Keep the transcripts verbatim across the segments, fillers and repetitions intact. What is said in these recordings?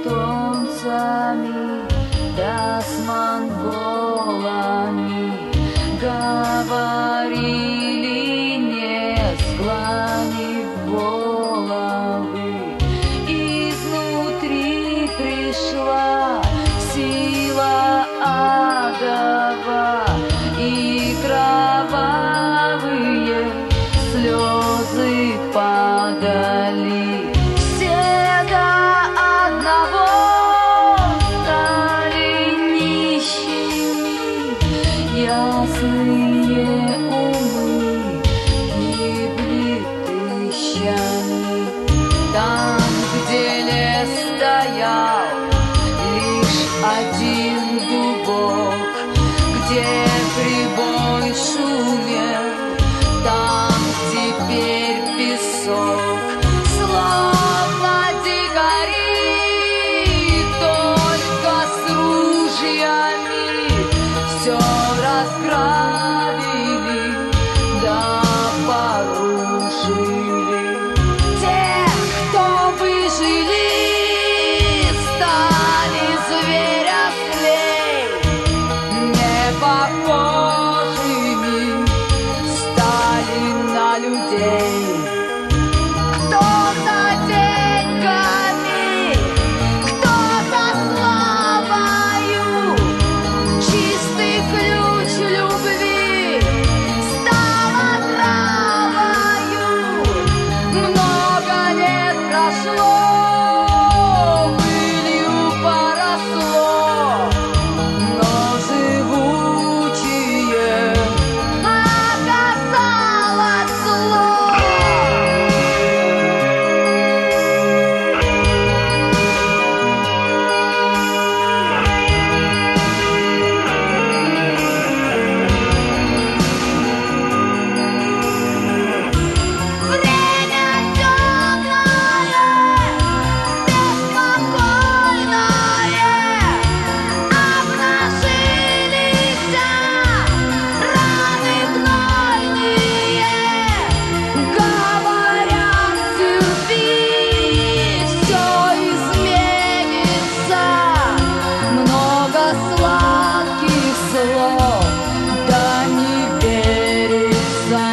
эстонцами, да с монголами говорили, не склонив головы. Изнутри пришла сила адова, и кровавые слезы падали. Все до одного стали нищими, ясные умы гибли тысячами. Там, где лес стоял лишь один дубок, где прибой шумел, там теперь песок. Словно дикари, только с ружьями все разграбили, да порушили. Те, кто выжили, стали зверя-злей, не похожими стали на людей. Кто-то деньгами, кто-то славою, чистый ключ любви стал отравою. Много лет прошло, пылью поросло, но живучее оказалось зло. Время темное, беспокойное, обнажились раны гнойные. Говорят, терпи, все изменится. Много сладких слов, да не верится.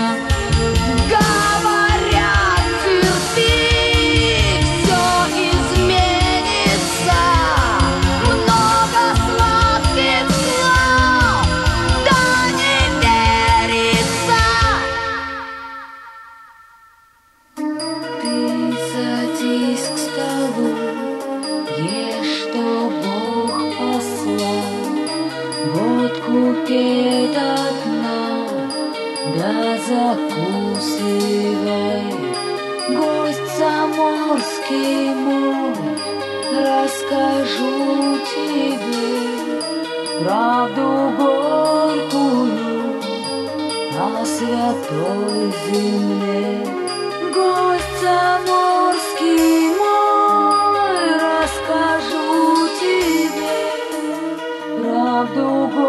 Говорят, терпи, все изменится. Много сладких слов, да не верится. Ты садись к столу, ешь, что Бог послал. Водку пей до дна, да закусывай. Гость заморский мой, расскажу тебе правду горькую о святой земле. Гость заморский мой, расскажу тебе правду горькую